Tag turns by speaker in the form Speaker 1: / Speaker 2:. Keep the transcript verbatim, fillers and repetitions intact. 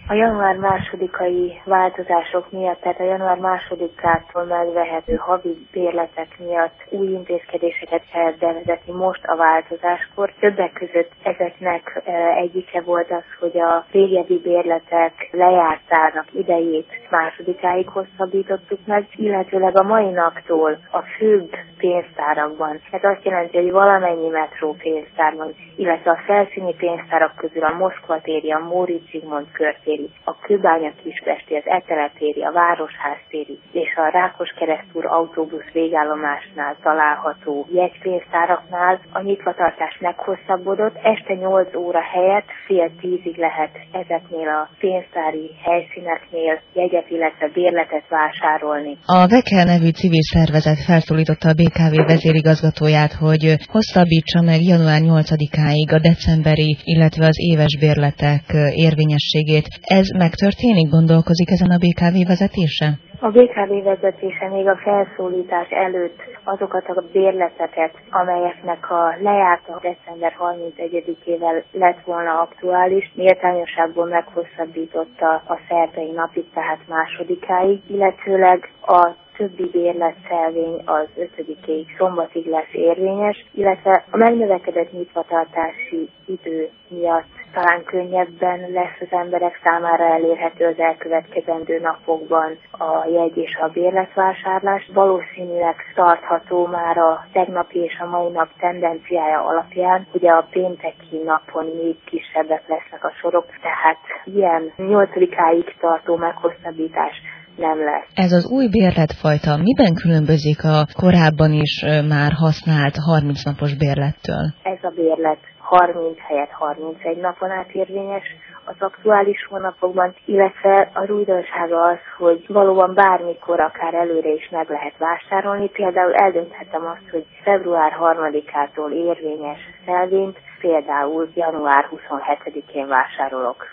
Speaker 1: A január másodikai változások miatt, tehát a január másodikától megvehető havi bérletek miatt új intézkedéseket kellett bevezetni most a változáskor. Többek között ezeknek egyike volt az, hogy a régebbi bérletek lejártának idejét másodikáig hosszabbítottuk meg, illetőleg a mai naptól a főbb pénztárakban. Ez azt jelenti, hogy valamennyi metró pénztárban, illetve a felszíni pénztárak közül a Moszkva téri, a Móricz Zsigmond körtéri, a Kőbánya Kispesti, az Etele téri, a Városház téri és a Rákoskeresztúr autóbusz végállomásnál található jegypénztáraknál a nyitvatartás meghosszabbodott. Este nyolc óra helyett fél tízig lehet ezeknél a pénztári helyszíneknél jegyet, illetve bérletet vásárolni.
Speaker 2: A Vekel nevű civil szervezet felszólította a bé ká vé vezérigazgatóját, hogy hosszabbítsa meg január nyolcadikáig a decemberi, illetve az éves bérletek érvényességét. Ez megtörténik? Gondolkozik ezen a bé ká vé vezetése?
Speaker 1: A bé ká vé vezetése még a felszólítás előtt azokat a bérleteket, amelyeknek a lejárta december harmincegyedikével lett volna aktuális, méltányosságból meghosszabbította a szerdai napig, tehát másodikáig, illetőleg a többi bérletszelvény az ötödikéig, szombatig lesz érvényes, illetve a megnövekedett nyitvatartási idő miatt talán könnyebben lesz az emberek számára elérhető az elkövetkezendő napokban a jegy és a bérletvásárlás. Valószínűleg tartható már a tegnapi és a mai nap tendenciája alapján, ugye a pénteki napon még kisebbek lesznek a sorok, tehát ilyen nyolcadikáig tartó meghosszabbítás nem lesz.
Speaker 2: Ez az új bérletfajta miben különbözik a korábban is már használt harminc napos bérlettől?
Speaker 1: Ez a bérlet harminc helyett harmincegy napon át érvényes az aktuális hónapokban, illetve az újdonsága az, hogy valóban bármikor, akár előre is meg lehet vásárolni. Például eldönthetem azt, hogy február harmadikától érvényes szelvényt például január huszonhetedikén vásárolok.